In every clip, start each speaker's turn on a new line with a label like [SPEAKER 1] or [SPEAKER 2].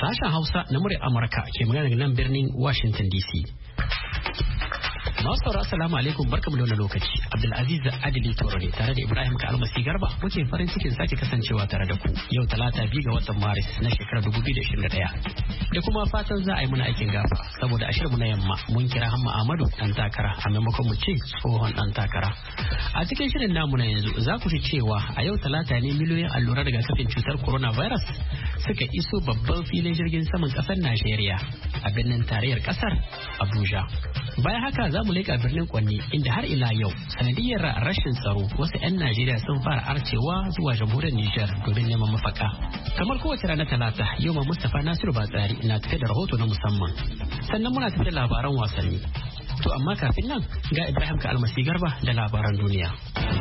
[SPEAKER 1] Sashen Hausa na muryar Amurka ke magana daga nan birnin Washington DC. Masu sauraro assalamu alaikum barkamu da wannan lokaci. Abdulaziz Adili Toro ne tare da Ibrahim Kalmasi Garba muke farin cikin sake kasancewa tare da ku yau Talata 2 ga watan Maris na shekarar 2021. Da kuma fatan za a yi muna aikin gafa saboda a shirinmu na yamma mun kira Hamma Ahmadu dan takara a maimakon mu ce tsohon dan takara. A cikin shirin namu na yanzu za ku ji cewa a yau Talata ne miliyoyin allurar rigakafin cutar coronavirus suka iso babban filin jirgin saman kasar Najeriya a birnin tarayyar kasar Abuja. Bayan haka za mu leƙa birnin Kwanni inda har ila yau sanadiyar rashin tsaro wasu 'yan Najeriya sun fara arcewa zuwa jamhuriyar Nijar domin neman mafaka. Kamar kowace ranar Talata yau ma Mustapha Nasiru Batsari na tafe da rahoto na musamman. Sannan muna tafe da labaran wasanni. To amma kafin nan ga Ibrahim Kalmasi Garba da labaran duniya.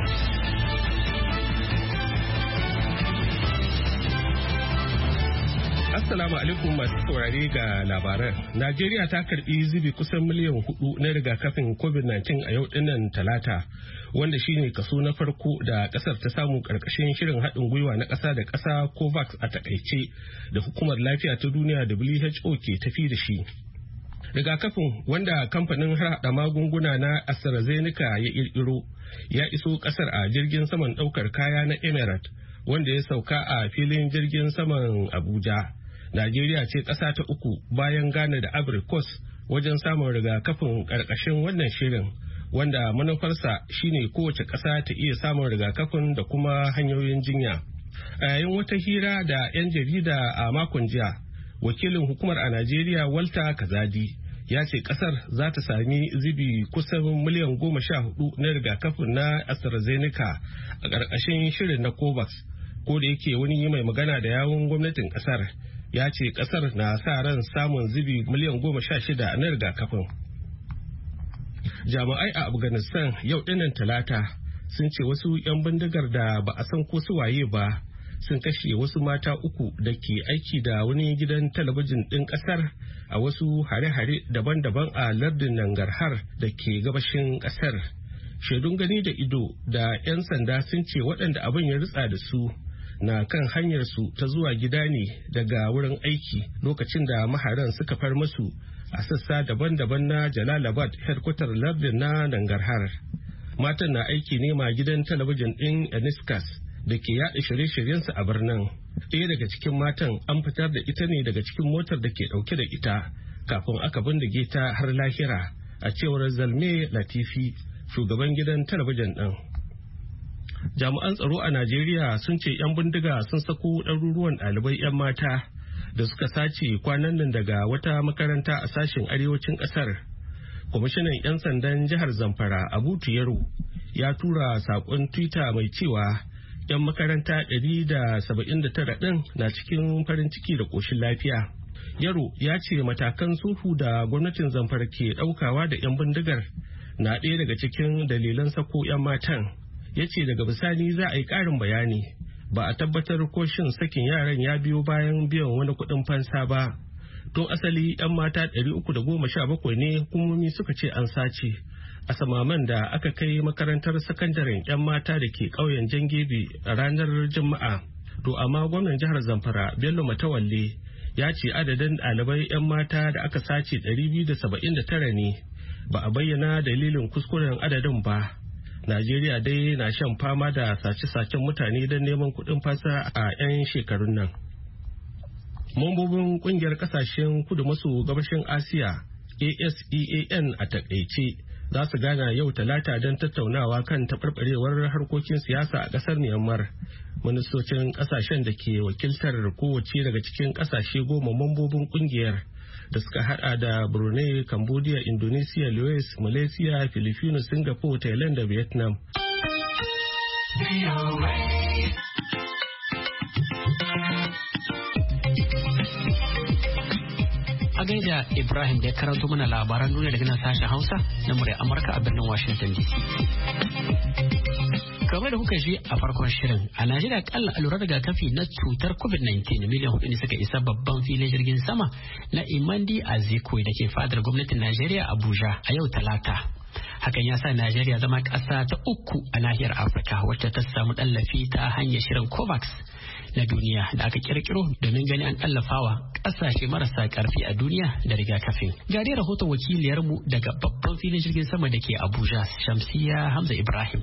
[SPEAKER 2] Assalamu alaikum masu saurare ga labaran. Najeriya ta karbi zubi kusan miliyan 4 na rigakafin COVID-19 a yau dinnan Talata, wanda shine kaso na farko da kasar ta samu karkashin shirin haɗin gwiwa na ƙasa da ƙasa COVAX a takaice da hukumar lafiya ta duniya WHO ke tafi da shi. Rigakafin wanda kamfanin harhaɗa magunguna na AstraZeneca ya ƙirƙiro ya iso ƙasar a jirgin saman ɗaukar kaya na Emirates wanda ya sauka a filin jirgin saman Abuja. Najeriya ce ƙasa ta uku bayan Ghana da Ivory Coast wajen samun rigakafin ƙarƙashin wannan shirin, wanda manufarsa shine kowace ƙasa ta iya samun rigakafin da kuma hanyoyin jinya. A yayin wata hira da 'yan jarida a makon jiya, wakilin hukumar a Najeriya Walter Kazadi ya ce ƙasar za ta sami zubi kusan miliyan 14 na rigakafin na AstraZeneca a ƙarƙashin shirin na COVAX, ko da yake wani mai magana da yawun gwamnatin ƙasar ya ce kasar na sa ran samun zubi miliyan 16 na rigakafin. Jami'ai a Afghanistan yau dinnan Talata sun ce wasu 'yan bindigar da ba a san ko su waye ba sun kashe wasu mata 3 da ke aiki da wani gidan talabijin ɗin ƙasar a wasu hare-hare daban-daban a lardin Nangarhar da ke gabashin ƙasar. Shaidun gani da ido da 'yan sanda sun ce waɗanda abin ya ritsa da su na kan hanyarsu ta zuwa gida ne daga wurin aiki lokacin da maharan suka far musu a sassa daban-daban na Jalalabad, headquarter lardin na Nangarhar. Matan na aiki ne ma gidan talabijin ɗin Eniskas da ke yaɗa shirye-shiryensu a birnin. Ɗaya daga cikin matan an fitar da ita ne daga cikin motar da ke ɗauke da ita kafin aka bindige ta har lahira, a cewar Zalme Latifi, shugaban gidan talabijin ɗin. Jami'an tsaro a Najeriya sun ce 'yan bindiga sun sako ɗaruruwan ɗalibai 'yan mata da suka sace kwanan nan daga wata makaranta a sashen arewacin ƙasar. Kwamishinan 'yan sandan jihar Zamfara Abu Yaro ya tura saƙon Twitter mai cewa 'yan makaranta 179 ɗin na cikin farin ciki da ƙoshin lafiya. Yaro ya ce matakan sulhu da gwamnatin Zamfara ke ɗaukawa da 'yan bindigar na ɗaya daga cikin dalilan sako 'yan matan. Ya ce daga bisani za a yi ƙarin bayani, ba a tabbatar ko shin sakin yaran ya biyo bayan biyan wani kuɗin fansa ba. Tun asali 'yan mata 317 ne hukumomi suka ce an sace a samaman da aka kai makarantar sakandaren 'yan mata da ke ƙauyen Jangebe a ranar Juma'a. To amma gwamnan jihar Zamfara Bello Matawalle ya ce adadin ɗalibai 'yan mata da aka sace 279 ne, ba a bayyana dalilin kuskuren adadin ba. Najeriya dai na shan fama da sace-sacen mutane don neman kuɗin fasa a 'yan shekarun nan. Mambobin ƙungiyar ƙasashen kudu maso gabashin Asiya ASEAN a takaice za su gana yau Talata don tattaunawa kan taɓarɓarewar harkokin siyasa a ƙasar Myanmar. Ministocin ƙasashen da ke wakiltar kowace daga cikin ƙasashe 10 mambobin ƙungiyar da suka hada da Brunei, Cambodia, Indonesia, Laos, Malaysia, Philippines, Singapore, Thailand da Vietnam.
[SPEAKER 1] A gaida Ibrahim da ya karanto mana labaran duniya daga nan sashen Hausa na murya Amurka a birnin Washington DC. Kamar da kuka ji a farkon shirin, a Najeriya kalla allurar rigakafi na cutar COVID-19 miliyan 4 ne suka isa babban filin jirgin sama na Imandi Azikiwe da ke fadar gwamnatin Najeriya Abuja a yau Talata. Hakan ya sa Najeriya zama ƙasa ta 3 a nahiyar Afirka wacce ta samu tallafi ta hanyar shirin COVAX na duniya da aka kirkiro domin ganin an tallafawa ƙasashe marasa ƙarfi a duniya da rigakafin. Ga dai rahoton wakiliyarmu daga babban filin jirgin sama da ke Abuja, Shamsiya Hamza Ibrahim.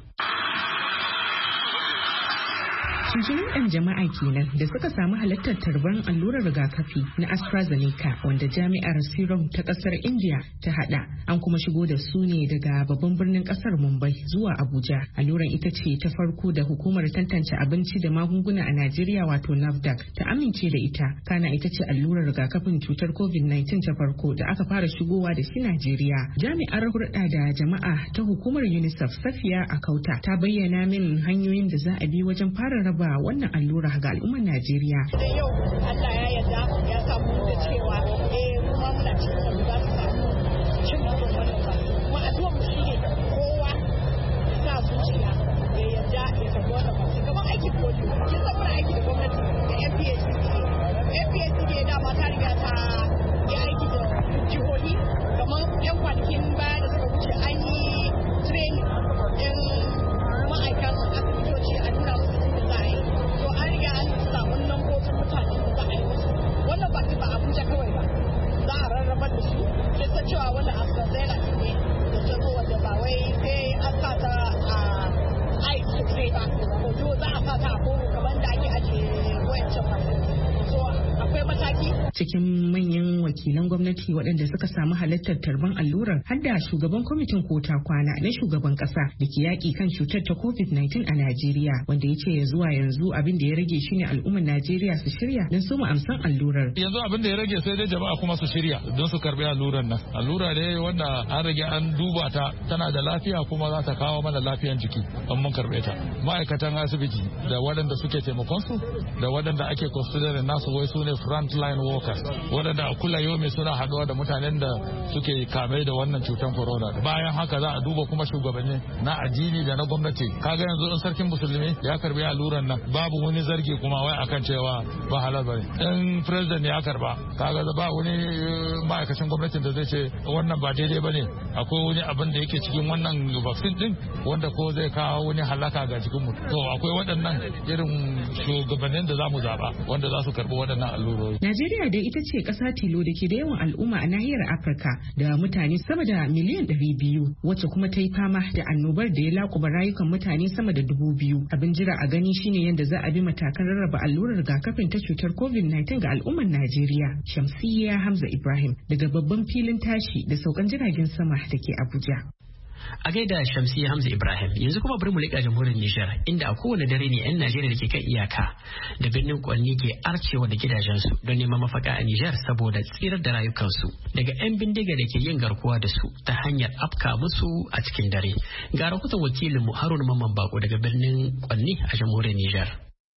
[SPEAKER 3] Cikin 'yan jama'a kenan da suka samu halartar tarban allurar rigakafi na AstraZeneca wanda jami'ar Serum ta kasar India ta hada. An kuma shigo da su ne daga babban birnin kasar Mumbai zuwa Abuja. Alluran ita ce ta farko da hukumar tantance abinci da magunguna a Najeriya wato NAFDAC ta amince da ita. Kana ita ce allurar rigakafin cutar COVID-19 ta farko da aka fara shigowa da shi Najeriya. Jami'ar hulɗa da jama'a ta hukumar UNICEF Safiya Akauta ta bayyana min hanyoyin da za a bi wajen fara raba wannan allura ga al'ummar Najeriya.
[SPEAKER 4] Da yau Allah ya yarda ya samu da cewa kuma muna cikin wanda za su samu cin wannan ba. Kuma addu'ar mu shine kowa sa zuciya ya yarda ya tafi wannan ba. Kamar aikin polio, kin san muna aiki da gwamnati da FPSC da ba ta riga ta yi aiki da jihohi kamar 'yan kwanakin baya da suka wuce an yi training ɗin ma'aikatan asibitoci a nuna musu wannan ba ba Abuja kawai ba za a rarrabar da su sai san cewa wannan AstraZeneca ne da ta zo wanda ba wai sai an sa ta a aiki sosai ba ko za a sa ta a kogo kamar da ake ajiye wayancan masu so akwai mataki.
[SPEAKER 3] Cikin manyan wakilan gwamnati waɗanda suka samu halartar tarban allurar har da shugaban kwamitin kota kwana na shugaban ƙasa da ke yaƙi kan cutar ta COVID-19 a Najeriya wanda ya ce ya zuwa yanzu abin da ya rage shine al'ummar Najeriya su shirya don su amsan allurar.
[SPEAKER 5] Yanzu abin da ya rage sai dai jama'a kuma su shirya don su karbi allurar nan. Allura ne wanda an rage an duba ta tana da lafiya kuma za ta kawo mana lafiyan jiki an mun karbe ta. Ma'aikatan asibiti da waɗanda suke taimakon su da waɗanda ake consider nasu wai su ne front line workers waɗanda a kula yomi suna haɗuwa da mutanen da suke kame da wannan cutar corona. Bayan haka za a duba kuma shugabanni na addini da na gwamnati. Kaga yanzu in sarkin musulmi ya karbi alluran nan babu wani zargi kuma wai akan cewa ba halal bane. In president ya karba kaga ba wani ma'aikacin gwamnatin da zai ce wannan ba daidai bane. Akwai wani abin da yake cikin wannan vaccine din wanda ko zai kawo wani halaka ga cikin mu. To akwai waɗannan irin shugabannin da za mu zaba wanda za su karbi waɗannan allurori.
[SPEAKER 3] Najeriya dai ita ce ƙasa tilo da ke da yawan al'umma a nahiyar Afirka da mutane sama da miliyan 200 wacce kuma ta yi fama da annobar da ya lakuba rayukan mutane sama da 2000. Abin jira a gani shine yadda za a bi matakan rarraba allurar rigakafin ta cutar COVID-19 ga al'ummar Najeriya. Shamsiyya Hamza Ibrahim daga babban filin tashi da saukan jiragen sama da ke Abuja.
[SPEAKER 1] A gaida Shamsiyya Hamza Ibrahim, yanzu kuma bari mu leƙa jamhuriyar Nijar inda a kowane dare ne 'yan Najeriya da ke kan iyaka da birnin Kwanni ke arcewa da gidajensu don neman mafaka a Nijar saboda tsirar da rayukansu daga 'yan bindiga da ke yin garkuwa da su ta hanyar afka musu a cikin dare. Ga rahoton wakilinmu Haruna Mamman Bako daga birnin Kwanni a jamhuriyar Nijar.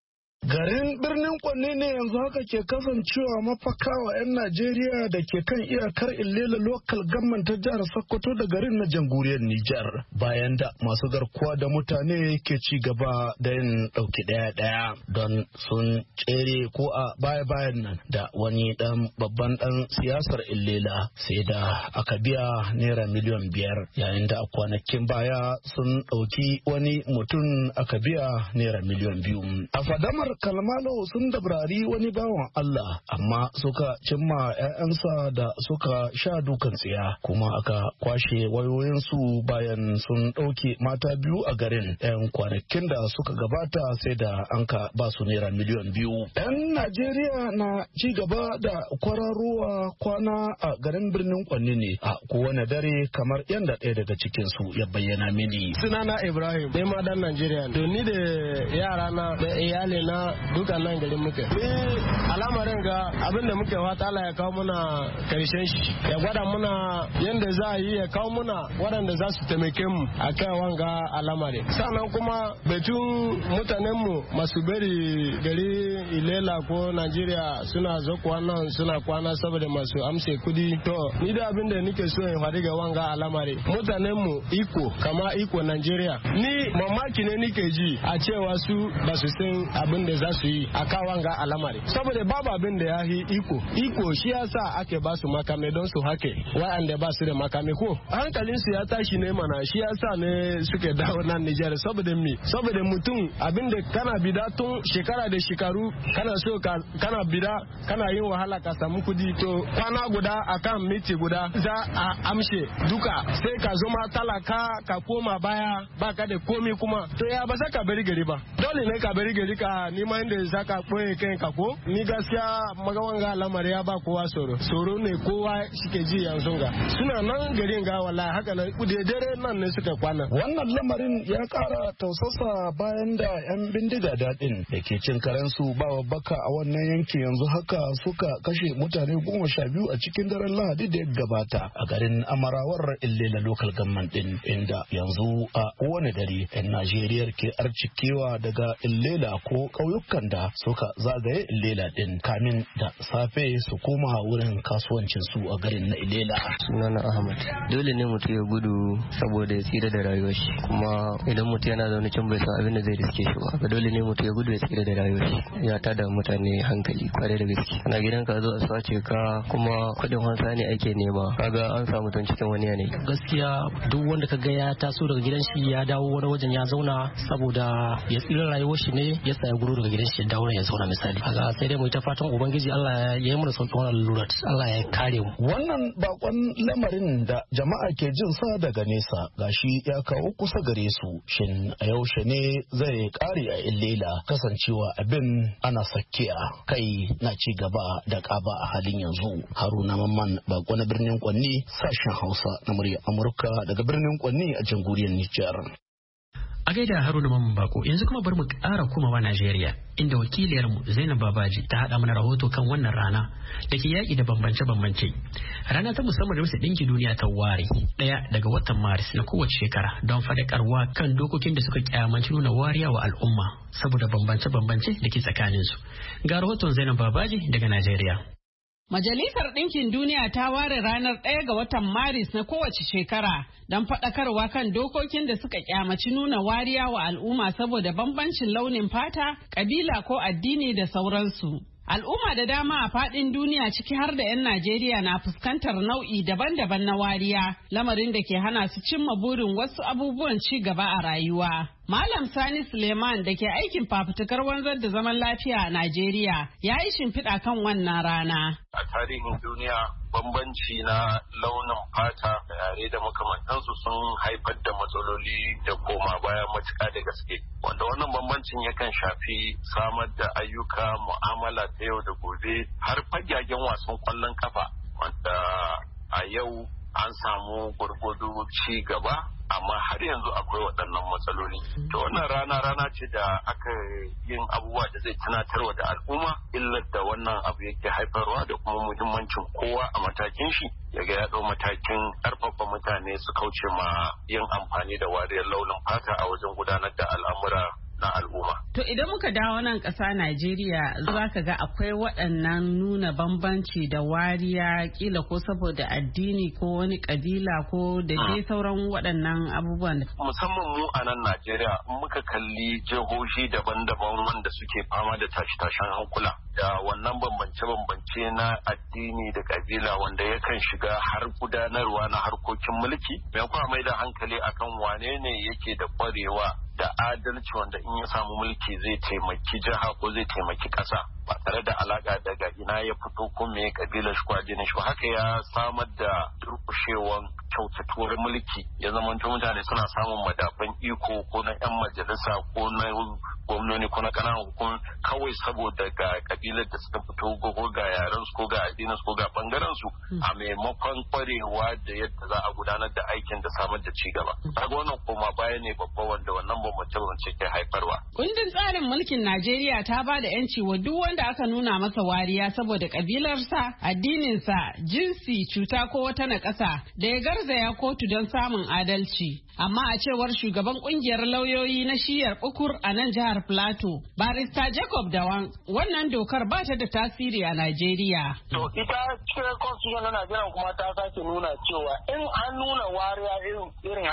[SPEAKER 6] Garin birnin Kwanne ne yanzu haka ke kasancewa mafaka wa 'yan Najeriya da ke kan iyakar Illela Local Government ta jihar Sokoto da garin na jamhuriyar Nijar. Bayan da masu garkuwa da mutane ke ci gaba da yin ɗauki ɗaya-ɗaya don sun tsere ko a baya-bayan nan da wani babban ɗan siyasar Illela sai da aka biya naira miliyan 5 yayin da a kwanakin baya sun ɗauki wani mutum aka biya naira miliyan 2. A fadamar Kalmalo sun dabrari wani bawan Allah amma suka cimma 'ya'yansa da suka sha dukan tsiya kuma aka kwashe wayoyinsu bayan sun ɗauke mata 2 a garin 'yan kwanakin da suka gabata sai da an ka ba su naira miliyan 2. 'Yan Najeriya na ci gaba da kwararowa kwana a garin birnin Kwanni ne a kowane dare kamar yadda ɗaya daga cikinsu ya bayyana mini.
[SPEAKER 7] Sunana Ibrahim, dai ma dan Najeriya. To ni da yara na da iyali na duka nan garin muke. Al'amarin ga abin da muke fata Allah ya kawo muna karshen shi, ya gwada muna yadda za a yi, ya kawo muna waɗanda za su taimake mu a kai wanga al'amari. Sannan kuma batun mutanen mu masu bari gari Ilela ko Najeriya suna zakuwa nan suna kwana saboda masu amse kudi. To ni da abin da nake so in faɗi ga wanga al'amari, mutanen mu iko kama iko Najeriya. Ni mamaki ne nike ji a cewa su ba su san abin da da za su yi a kawan ga alamari saboda babu abin da ya yi iko shi yasa ake ba su makame don su hake wa'anda ba su da makame ko hankalin su ya tashi ne mana shi yasa ne suke dawo nan Nijar saboda mutum abin da kana bida tun shekara da shekaru kana so kana bida kana yin wahala ka samu kudi to kwana guda akan miti guda za a amshe duka sai ka zama talaka ka koma baya baka da komi kuma to ya ba za ka bari gari ba dole ne ka bari gari ka nima inda za ka ɓoye kai ka ko ni gaskiya magawan ga lamari ya ba kowa tsoro ne kowa shike ji yanzu ga suna nan garin ga wallahi haka nan dare nan ne suka kwana
[SPEAKER 6] wannan lamarin ya kara tausasa bayan da yan bindiga dadin da ke cin karensu ba baka a wannan yanki yanzu haka suka kashe mutane 12 a cikin daren Lahadi da ya gabata a garin Amarawar Illela local government din inda yanzu a wani dare yan Najeriya ke arcikewa daga Illela ko ƙauyukan da suka zagaye Illela din kamin da safe su koma wurin kasuwancin su a garin na Illela.
[SPEAKER 8] Sunana Ahmad. Dole ne mutum ya gudu saboda ya tsira da rayuwar shi kuma idan mutum yana zaune can bai san abin da zai riske shi ba. Dole ne mutum ya gudu ya tsira da rayuwar shi. Ya tada mutane hankali kwarai da gaske. Ana gidan ka zo a sace ka kuma kuɗin hansa ne ake nema. Kaga an samu mutum cikin wani yanayi.
[SPEAKER 1] Gaskiya duk wanda ka ga ya taso daga gidan shi ya dawo wani wajen ya zauna saboda ya tsira rayuwar shi ne ya tsaya gudu daga gidan shi ya dawo ya zauna misali. Kaga sai dai mu ta fatan ubangiji Allah ya yi mana sauƙin wannan lura. Allah ya kare mu.
[SPEAKER 6] Wannan bakon lamarin da jama'a ke jin sa daga nesa gashi ya kawo kusa gare su. Shin a yaushe ne zai kare a Illela kasancewa abin ana sakiya kai na ci gaba da ƙaba a halin yanzu. Haruna Mamman bako na birnin Kwanni sashen Hausa na murya Amurka daga birnin Kwanni a jamhuriyar Nijar.
[SPEAKER 1] A gaida Haruna Mamman Bako yanzu kuma bari mu ƙara komawa Najeriya inda wakiliyarmu Zainab Babaji ta haɗa mana rahoto kan wannan rana da ke yaƙi da bambance-bambance. Rana ta musamman da Majalisar Ɗinkin Duniya ta ware ɗaya daga watan Maris na kowace shekara don faɗakarwa kan dokokin da suka kyamaci nuna wariya wa al'umma saboda bambance-bambance da ke tsakaninsu. Ga rahoton Zainab Babaji daga Najeriya.
[SPEAKER 9] Majalisar Ɗinkin Duniya ta ware ranar 1 ga watan Maris na kowace shekara don faɗakarwa kan dokokin da suka kyamaci nuna wariya wa al'umma saboda bambancin launin fata, ƙabila ko addini da sauransu. Al'umma da dama a faɗin duniya ciki har da 'yan Najeriya na fuskantar nau'i daban-daban na wariya, lamarin da ke hana su cimma burin wasu abubuwan ci gaba a rayuwa. Malam Sani Suleiman da ke aikin fafutukar wanzar da zaman lafiya a Najeriya ya yi shimfiɗa kan wannan rana.
[SPEAKER 10] A tarihin duniya bambanci na launin fata da yare da makamantansu sun haifar da matsaloli da koma baya matuƙa da gaske. Wanda wannan bambancin yakan shafi samar da ayyuka mu'amala ta yau da gobe har fagagen wasan ƙwallon kafa wanda a yau an samu gwargwado ci gaba amma har yanzu akwai waɗannan matsaloli. To wannan rana ce da aka yin abubuwa da zai tunatarwa da al'umma illar da wannan abu yake haifarwa da kuma muhimmancin kowa a matakin shi ya ga ya ɗau matakin ƙarfafa mutane su kauce ma yin amfani da wariyar launin fata a wajen gudanar da al'amura na al'umma.
[SPEAKER 9] To idan muka dawo nan ƙasa Najeriya za ka ga akwai waɗannan nuna bambanci da wariya kila ko saboda addini ko wani ƙabila ko da dai sauran waɗannan abubuwan.
[SPEAKER 10] Musamman mu a nan Najeriya muka kalli jihohi daban-daban wanda suke fama da tashe-tashen hankula da wannan bambance-bambance na addini da ƙabila wanda yakan shiga har gudanarwa na harkokin mulki. Me kuma mai da hankali akan wane ne yake da ƙwarewa da adalci wanda in ya samu mulki zai taimaki jiha ko zai taimaki ƙasa ba tare da alaka daga ina ya fito ko me kabilar shi ko addinin shi haka ya samar da durƙushewan kyautatuwar mulki ya zama mutane suna samun madafan iko ko na 'yan majalisa ko na gwamnoni ko na ƙananan hukum kawai saboda ga kabilar da suka fito ko ga yaren su ko ga addinin su ko ga bangaren su a maimakon kwarewa da yadda za a gudanar da aikin da samar da ci gaba. Kaga wannan koma baya ne babba wanda wannan bambance ke haifarwa.
[SPEAKER 9] Kundin tsarin mulkin Najeriya ta ba da 'yanci wa duk wanda aka nuna masa wariya saboda kabilarsa, addininsa, jinsi, cuta ko wata naƙasa da ya garzaya kotu don samun adalci. Amma a cewar shugaban kungiyar lauyoyi na shiyar Ukur a nan jihar Plateau, Barista Jacob Dawan, wannan dokar ba ta da tasiri a Najeriya.
[SPEAKER 11] To ita cikin constitution na Najeriya kuma ta sake nuna cewa in an nuna wariya irin haka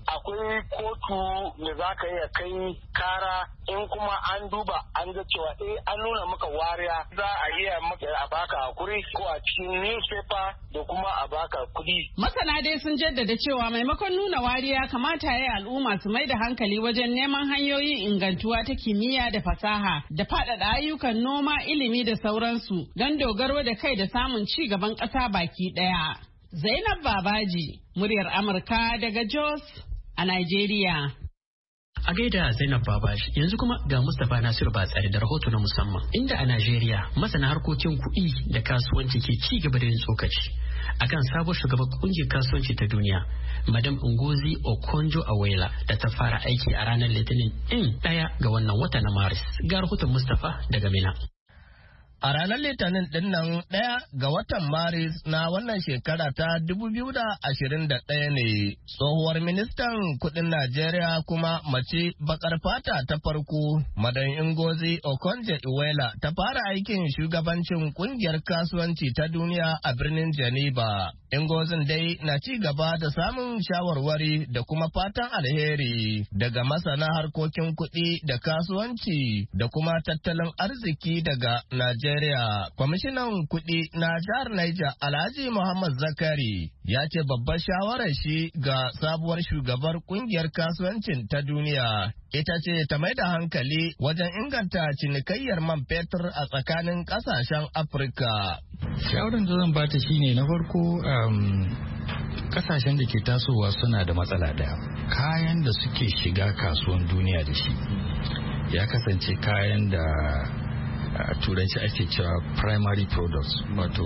[SPEAKER 7] akwai kotu da za ka iya kai kara in kuma an duba an ga cewa an nuna maka wariya za a iya maka a baka hakuri ko a cikin newspaper da kuma a baka kuɗi.
[SPEAKER 9] Masana dai sun jaddada cewa maimakon nuna wariya kamata ya yi al'umma su mai da hankali wajen neman hanyoyin ingantuwa ta kimiyya da fasaha da faɗaɗa ayyukan noma, ilimi da sauransu don dogaro da kai da samun ci gaban ƙasa baki ɗaya. Zainab Babaji, muryar Amurka daga Jos a Nigeria.
[SPEAKER 1] A gaida Zainab Babaji, yanzu kuma ga Mustapha Nasiru Batsari da rahoto na musamman. Inda a Najeriya masana harkokin kuɗi da kasuwanci ke ci gaba da yin tsokaci akan sabon shugaban kungiyar kasuwanci ta duniya, Madam Ngozi Okonjo-Iweala, da ta fara aiki a ranar Litinin 1 ga wannan wata na Maris. Ga rahoton Mustapha daga Mina.
[SPEAKER 11] A ranar Litinin ɗin nan 1 ga watan Maris na wannan shekara ta 2021 ne tsohuwar ministan kudin Najeriya kuma mace bakar fata ta farko, Madam Ngozi Okonjo-Iweala, ta fara aikin shugabancin kungiyar kasuwanci ta duniya a birnin Geneva. Ngozin dai na ci gaba da samun shawarwari da kuma fatan alheri daga masana harkokin kuɗi da kasuwanci da kuma tattalin arziki daga Najeriya. Kwamishinan kuɗi na jihar Niger Alhaji Muhammad Zakari ya ce babbar shawarar shi ga sabuwar shugabar kungiyar kasuwancin ta duniya ita ce ta mai da hankali wajen inganta cinikayyar man fetur a tsakanin kasashen Afirka.
[SPEAKER 12] Shawarar da zan bata shine na farko kasashen da ke tasowa suna da matsala daya. Kayan da suke shiga kasuwan duniya da shi ya kasance kayan da a turanci ake cewa primary products, wato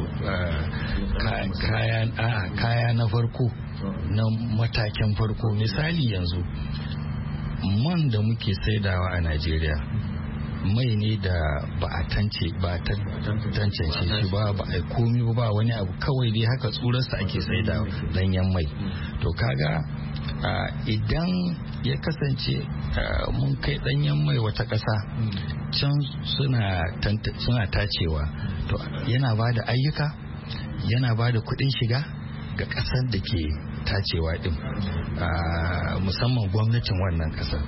[SPEAKER 12] kaya na farko na matakin farko. Misali yanzu man da muke saidawa a Najeriya mai ne da ba a tantance shi ba a komi ba wani abu, kawai dai haka tsurarsa ake saidawa danyen mai. To kaga idan ya kasance mun kai danyen mai wata ƙasa can suna tacewa, to yana ba da ayyuka, yana ba da kuɗin shiga ga ƙasar da ke tacewa din, musamman gwamnatin wannan ƙasar.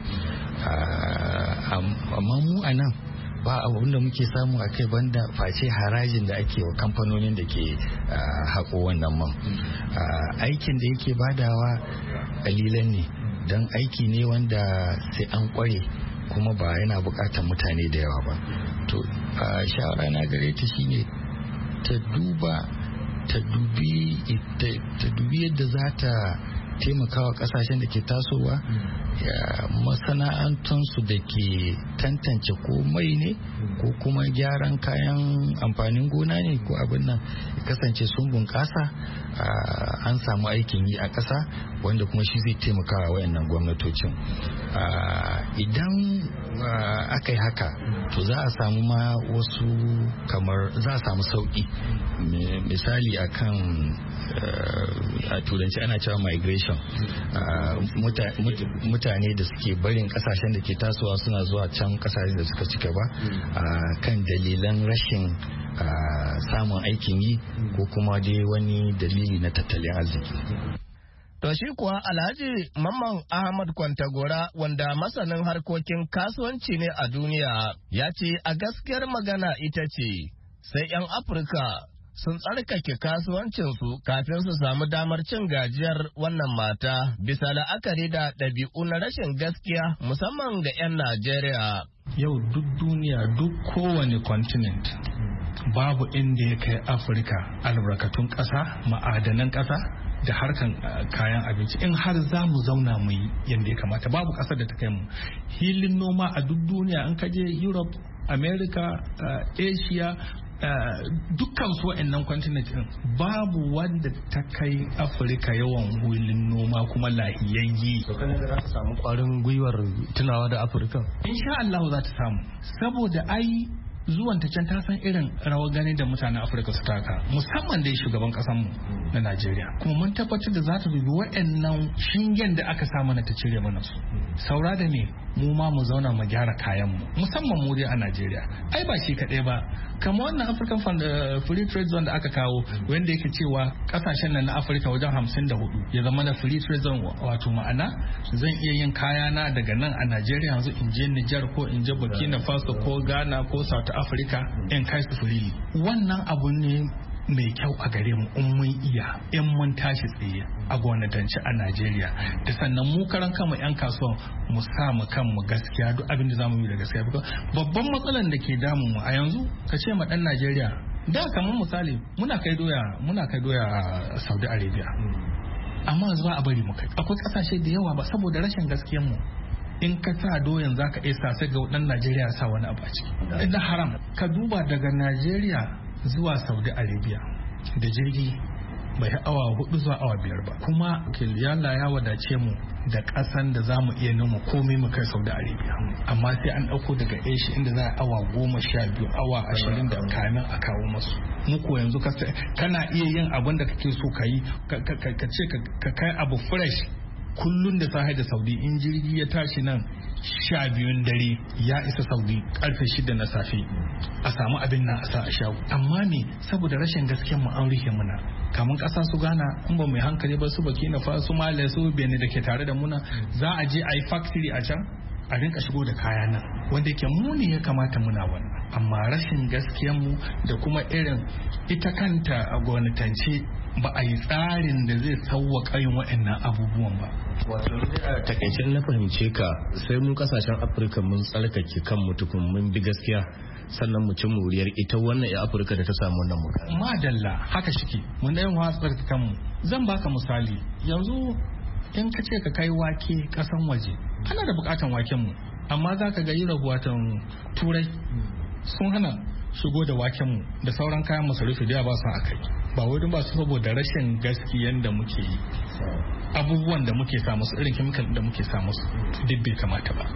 [SPEAKER 12] Amma mu a nan ba abin da muke samu a kai banda face harajin da ake wa kamfanonin da ke haƙo wannan man. Aikin da yake badawa ƙalilan ne, don aiki ne wanda sai an ƙware kuma ba yana buƙatar mutane da yawa ba. To shawara na gare ta shine ta dubi yadda za ta taimakawa kasashen da ke tasowa, masana'antunsu da ke tantance ko mai ne ko kuma gyaran kayan amfanin gona ne ko abin nan, kasance sun bunƙasa, an samu aikin yi a ƙasa wanda kuma shi zai taimakawa wayannan gwamnatocin. Idan aka yi haka to za a samu ma wasu kamar za a samu sauƙi. Misali akan a turanci ana cewa migration, mutane da suke barin kasashen da ke tasowa suna zuwa can kasashen da suka cika ba kan dalilan rashin samun aikin yi ko kuma dai wani dalili na tattalin arziki.
[SPEAKER 11] To shi kuwa Alhaji Mamman Ahmad Kwantagora, wanda masanin harkokin kasuwanci ne a duniya, ya ce a gaskiyar magana ita ce sai 'yan Afirka sun tsarkake kasuwancinsu kafin su samu damar cin gajiyar wannan mata, bisa la'akari da ɗabi'u na rashin gaskiya musamman ga 'yan Najeriya.
[SPEAKER 12] Yau duk duniya, duk kowane continent babu inda ya kai Afirka albarkatun ƙasa, ma'adanan ƙasa da harkan kayan abinci. In har za mu zauna mu yi yadda ya kamata, babu ƙasar da ta kai mu. Hilin noma a duk duniya, an kaje Europe, America, Asia, dukkan su wa'annan continent din babu wanda ta kai Afirka yawan hulin noma kuma lahiyayyi.
[SPEAKER 11] To kana da za ta samu kwarin gwiwar tunawa da Afirka?
[SPEAKER 12] Insha Allah za ta samu, saboda ai
[SPEAKER 13] zuwan ta can ta san irin rawar gani da mutanen Afirka su taka, musamman dai shugaban mu na Najeriya. Kuma mun tabbatar da za ta dubi waɗannan shingen da aka sa mana ta cire mana su. Saura da ne mu ma mu zauna mu gyara kayan mu, musamman mu dai a Najeriya. Ai ba shi kaɗai ba, kamar wannan African Free Trade Zone da aka kawo, wanda yake cewa kasashen nan na Afirka wajen 54 ya zama na Free Trade Zone, wato ma'ana zan iya yin kayana daga nan a Najeriya yanzu in je Nijar ko in je Burkina Faso ko Ghana ko South Africa in kai su free. Wannan abu ne mai kyau a gare mu in mun iya, in mun tashi tsaye a gwamnatance a Najeriya, da sannan mu karan kanmu 'yan kasuwa mu sa mu kanmu gaskiya duk abin da zamu yi da gaskiya. Babban matsalar da ke damun mu a yanzu ka ce ma dan Najeriya, da kamar misali muna kai doya a Saudi Arabia, amma yanzu ba a bari mu kai. Akwai kasashe da yawa ba saboda rashin gaskiyar mu, in ka sa doyan zaka iya sai ga dan Najeriya sa wani abu a ciki da haram. Ka duba daga Najeriya zuwa Saudi Arabia da jirgi bai awa 4 zuwa awa 5 ba, kuma yalla ya wadace mu da kasan da zamu iya noma komai mu kai Saudi Arabia, amma sai an dauko daga Asia inda za a awa 12 awa 20 da kamin a kawo masu. Muku yanzu kana iya yin abin da kake so ka yi, ka ce ka kai abu fresh kullun da sahi da Saudi, in jirgi ya tashi nan 12 dare ya isa Saudi karfe 6 na safe a samu abin nan a sa a shago. Amma me, saboda rashin gaskiyar mu an rike muna, kamun kasa su Ghana in ba mai hankali ba, su Burkina Faso, su Mali, su Benin da ke tare da muna, za a je a yi factory a can a rinka shigo da kaya nan, wanda yake mu ne ya kamata muna wannan. Amma rashin gaskiyar mu da kuma irin ita kanta a gwamnatance ba a yi tsarin da zai sauwaƙa yin waɗannan abubuwan ba.
[SPEAKER 14] Wato a takaicen na fahimce ka, sai mu kasashen Afirka mun tsarkake kan mutukun mun bi gaskiya, sannan mu ci moriyar ita wannan ya Afirka da ta samu wannan muka.
[SPEAKER 13] Madalla haka shike, mun da yin watsar kanmu. Zan baka misali, yanzu in ka ce ka kai wake kasan waje, ana da bukatan waken mu, amma za ka ga yi rahoton Turai sun hana shigo da waken mu da sauran kayan masarufi da ba su akai. Ba wai ba su saboda rashin gaskiyan da muke yi, abubuwan da muke sa musu, irin chemical da muke sa musu duk bai kamata ba.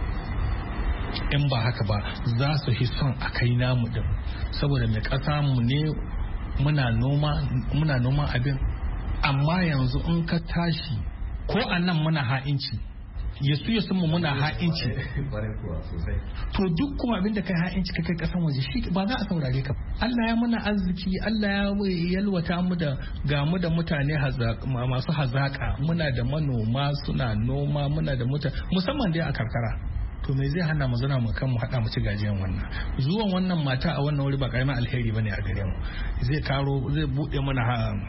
[SPEAKER 13] In ba haka ba za su hi son a kai namu din, saboda mai kasa mu ne muna noma abin. Amma yanzu in ka tashi ko a nan muna ha'inci, yasu mu muna ha'inci, to duk kuma abin da kai ha'inci ka kai kasan waje shi ba za a saurare ka. Allah ya muna arziki, Allah ya yalwata mu da mutane masu hazaka, muna da manoma suna noma, muna da mutane musamman dai a karkara. To me zai hana mu zana mu kan mu hada mu ci gajiyan wannan? Zuwan wannan mata a wannan wuri ba karamin alheri bane a gare mu. Zai bude mana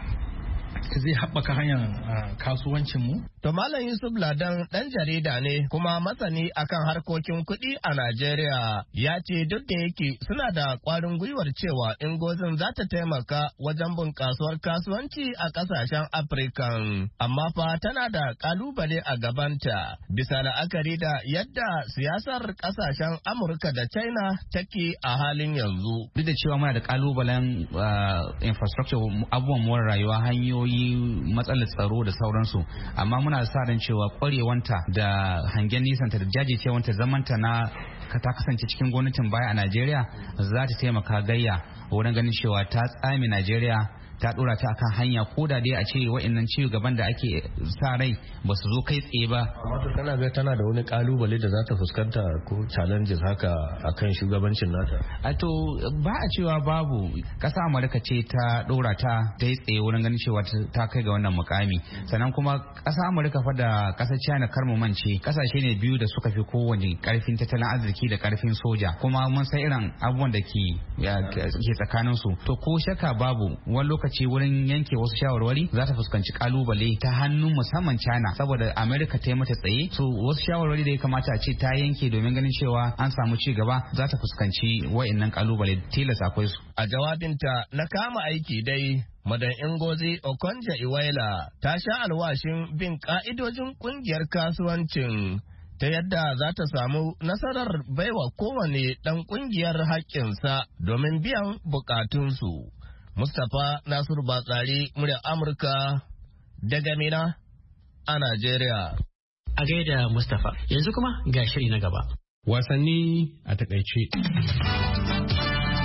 [SPEAKER 13] zai haɓaka hanyar kasuwancin mu.
[SPEAKER 11] To Malam Yusuf Ladan ɗan jarida ne kuma masani akan harkokin kuɗi a Najeriya, ya ce duk da yake suna da ƙwarin gwiwar cewa Ingozin za ta taimaka wajen bunƙasuwar kasuwanci a ƙasashen Afirka, amma fa tana da ƙalubale a gabanta bisa la'akari da yadda siyasar ƙasashen Amurka da China take a halin yanzu.
[SPEAKER 15] Duk da cewa muna da ƙalubalen infrastructure, abubuwan more rayuwa, hanyoyi, matsalar tsaro da sauransu, amma muna sa ran cewa kwarewanta da hangen nisanta da jajircewanta zamanta na ta kasance cikin gwamnatin baya a Najeriya za ta taimaka gayya wurin ganin cewa ta tsame Najeriya ta dora ta akan hanya, ko da dai a ce wa'annan ci gaban da ake sa rai ba su zo kai tsaye ba.
[SPEAKER 14] Wato kana ga tana da wani kalubale da za ta fuskanta ko challenges haka akan shugabancin nata?
[SPEAKER 15] A to ba a cewa babu. Ƙasa Amurka ce ta dora ta yi tsaye wurin ganin cewa ta kai ga wannan mukami, sannan kuma ƙasa Amurka fa da ƙasar China kar mu mance ƙasashe ne biyu da suka fi kowane ƙarfin tattalin arziki da ƙarfin soja, kuma mun san irin abubuwan da ke tsakaninsu. To ko shakka babu wani lokaci wurin yanke wasu shawarwari za ta fuskanci kalubale ta hannun musamman China, saboda America ta yi mata tsaye. So wasu shawarwari da ya kamata a ce ta yanke domin ganin cewa an samu ci gaba za ta fuskanci wa'annan kalubale, tilas akwai su.
[SPEAKER 11] A jawabinta na kama aiki dai, Madan Ngozi Okonjo-Iweala ta sha alwashin bin ka'idojin kungiyar kasuwancin ta yadda za ta samu nasarar baiwa kowane ɗan kungiyar haƙƙinsa domin biyan bukatunsu. Mustapha Nasiru Batsari, muryar Amurka daga Mina a Najeriya.
[SPEAKER 1] A gaida Mustapha, yanzu kuma ga shiri na gaba.
[SPEAKER 2] Wasanni a takaice.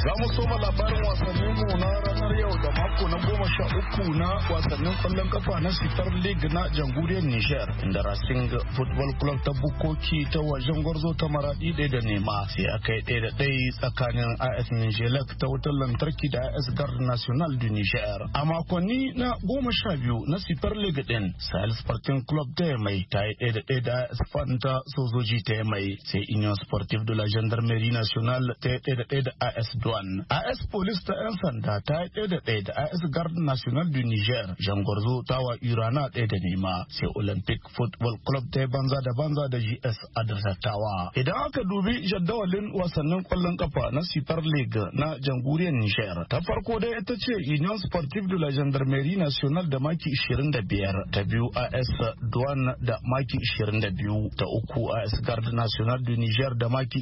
[SPEAKER 6] Za mu soma labarin wasannin mu na ranar yau da mako na 13 na wasannin kwallon kafa na Super League na jamhuriyar Niger, inda Racing Football Club ta Bukoki ta wajen Gwarzo ta Maradi ɗaya da nema sai aka yi ɗaya da ɗaya tsakanin AS Nijelek ta wutar lantarki da AS Garde National du Niger. A makonni na 12 na Super League din, Sahel Sporting Club ta Yamai ta yi ɗaya da ɗaya da AS Fan ta Sojoji ta Yamai, sai Union Sportive de la Gendarmerie Nationale ta yi ɗaya da ɗaya da AS Douane. AS Police ta 'yan sanda ta yi ɗaya da ɗaya da AS Garde National du Niger. Jangorzo ta wa Irana ɗaya da nema, sai Olympic Football Club ta yi banza da GS Adartawa. Idan aka dubi jadawalin wasannin kwallon kafa na Super League na jamhuriyar Niger, ta farko dai ita ce Union Sportive de la Gendarmerie Nationale da maki 25, ta biyu AS Douane da maki 22, ta uku AS Garde National du Niger da maki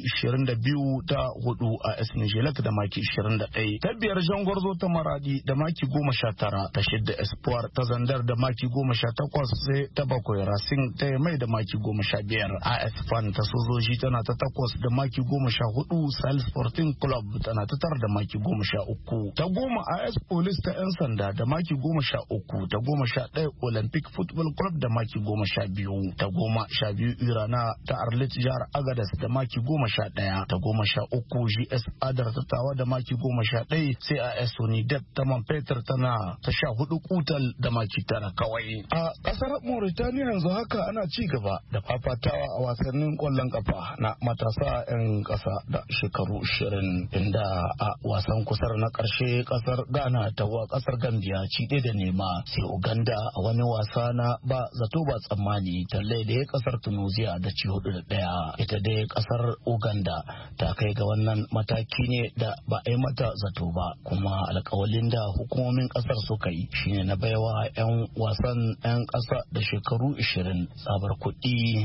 [SPEAKER 6] 22, ta hudu AS Nijelek da maki 21, ta biyar Jangorzo ta Maradi da maki 19, ta shidda Espoir ta Zandar da maki 18, sai ta bakwai Racing ta Yamai da maki 15, AS Fan ta Sojoji tana ta 8 da maki 14, Sahel Sporting Club tana ta 9 da maki 13, ta 10 AS Police ta 'yan sanda da maki 13, ta 11 Olympic Football Club da maki 12, ta 12 Irana ta Arlit jihar Agadez da maki 11, ta 13 GS Adar ta Tawa da maki 11, sai AS Sonidep ta Manfetar tana ta 14 Kutal da maki 9 kawai. A kasar Mauritania yanzu haka ana ci gaba da fafatawa a wasannin kwallon kafa na matasa 'yan kasa da shekaru 20, inda a wasan kusar na karshe kasar Ghana ta wa kasar Gambia ci ɗaya da nema, sai Uganda a wani wasa na ba zato ba tsammani ta laidaye kasar Tunisia da ci 4-1. Ita dai kasar Uganda ta kai ga wannan mataki ne da ba a yi mata zato ba, kuma alkawalin da hukumomin kasar suka yi shine na baiwa 'yan wasan 'yan kasa da shekaru 20 tsabar kuɗi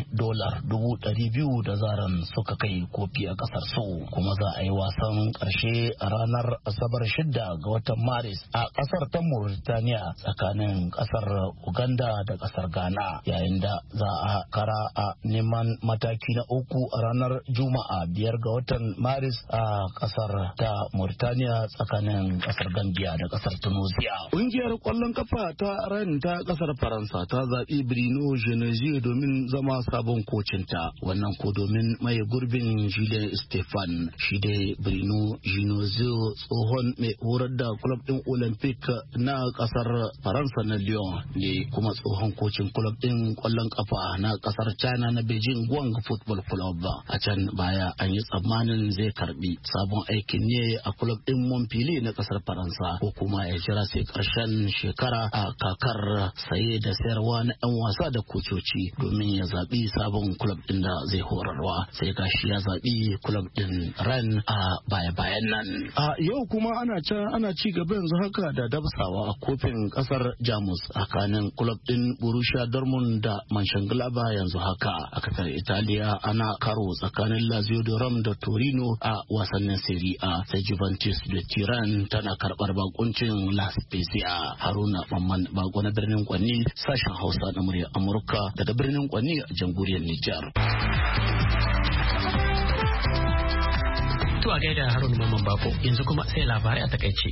[SPEAKER 6] $200,000 da zaran suka kai kofi a kasar su. Kuma za a yi wasan ƙarshe a ranar Asabar 6 ga watan Maris a kasar ta Mauritania tsakanin kasar Uganda da kasar Ghana, yayin da za a kara a neman mataki na uku a ranar Juma'a 5 ga watan Maris a kasar ta Mauritania tsakanin kasar Gambia da kasar Tunisia. Ƙungiyar ƙwallon kafa ta Rennes ta kasar Faransa ta zaɓi Bruno Genesio domin zama sabon kocinta, wannan ko domin mai gurbin Julien Stéphan. Shi dai Bruno Genesio tsohon mai horar da club din Olympic na kasar Faransa na Lyon ne, kuma tsohon kocin club din ƙwallon kafa na kasar China na Beijing Guang Football Club. A can baya an yi tsammanin zai karbi sabon aikin ne a club din Montpellier na kasar Faransa, ko kuma ya jira sai karshen shekara a kakar saye da sayarwa na 'yan wasa da kococi domin ya zaɓi sabon club din da zai horarwa. Sai gashi ya zaɓi club din Rennes a baya-bayan nan. A yau kuma ana ci gaba yanzu haka da dabsawa a kofin kasar Jamus tsakanin club din Borussia Dortmund da Mönchengladbach. Yanzu haka a kasar Italiya ana karo tsakanin Lazio da Rome da Torino a wasannin Serie A, sai Juventus da Turin tana karbar bakuncin La Spezia. Haruna Mamman Bago na birnin Kwanni, sashen Hausa na muryar Amurka daga birnin Kwanni a jamhuriyar Nijar.
[SPEAKER 1] To a gaida Haruna Mamman Bago, yanzu kuma sai labarai a takaice.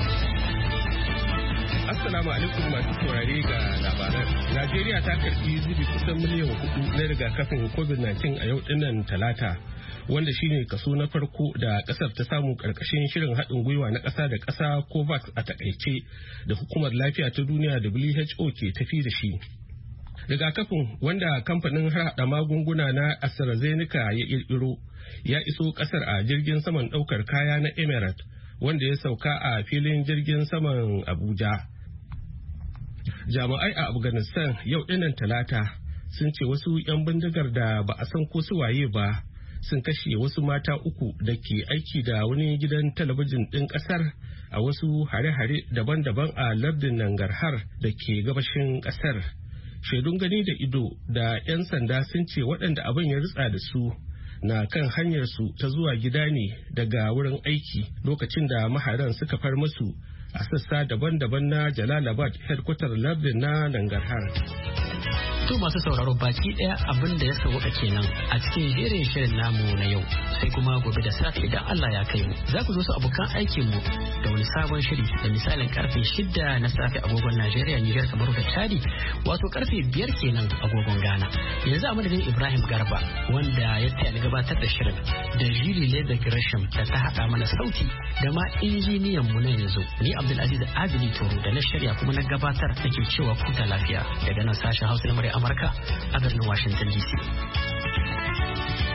[SPEAKER 2] Assalamu alaikum masu saurare ga labaran. Najeriya ta karbi zubi kusan miliyan 4 na rigakafin COVID-19 a yau dinnan Talata, wanda shine kaso na farko da kasar ta samu karkashin shirin haɗin gwiwa na ƙasa da ƙasa COVAX a takaice da hukumar lafiya ta duniya WHO ke tafi da shi. Rigakafin, wanda kamfanin haɗa magunguna na AstraZeneca ya ƙirƙiro, ya iso ƙasar a jirgin saman ɗaukar kaya na Emirates, wanda ya sauka a filin jirgin saman Abuja. Jami'ai a Afghanistan yau dinnan Talata sun ce wasu 'yan bindigar da ba a san ko su waye ba sun kashe wasu mata 3 da ke aiki da wani gidan talabijin ɗin ƙasar a wasu hare-hare daban-daban a lardin Nangarhar da ke gabashin ƙasar. Shaidun gani da ido da 'yan sanda sun ce waɗanda abin ya ritsa da su na kan hanyarsu ta zuwa gida ne daga wurin aiki lokacin da maharan suka far musu a sassa daban-daban na Jalalabad, headquarter lardin na Nangarhar.
[SPEAKER 1] To masu sauraro baki daya abin da ya sauka kenan a cikin jerin shirin namu na yau, sai kuma gobe da safe idan Allah ya kai mu za ku zo su abokan aikin mu da wani sabon shiri da misalin karfe 6 na safe agogon Najeriya, Niger, Kamaru da Chadi, wato karfe 5 kenan agogon Ghana. Yanzu a madadin Ibrahim Garba wanda ya taya ni gabatar da shirin da Julie Leather Gresham da ta haɗa mana sauti da ma injiniyan mu na yanzu ni Abdulaziz Adili Toro da na shirya kuma na gabatar da ke cewa kuta lafiya daga nan sashen Hausa na Amurka a birnin Washington DC.